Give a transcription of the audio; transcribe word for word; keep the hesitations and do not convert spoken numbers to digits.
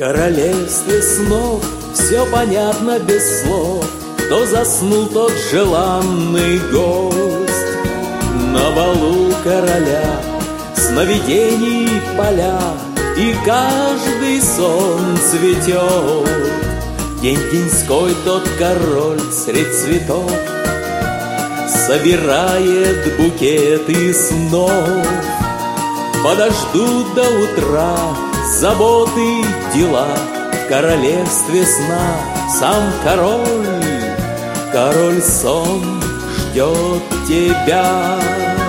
королевстве снов все понятно без слов. Кто заснул, тот желанный гость. На балу короля сновидений поля, и каждый сон цветет. День деньской тот король средь цветов собирает букеты снов. Подождут до утра заботы, дела. В королевстве сна сам король, король сон ждет тебя.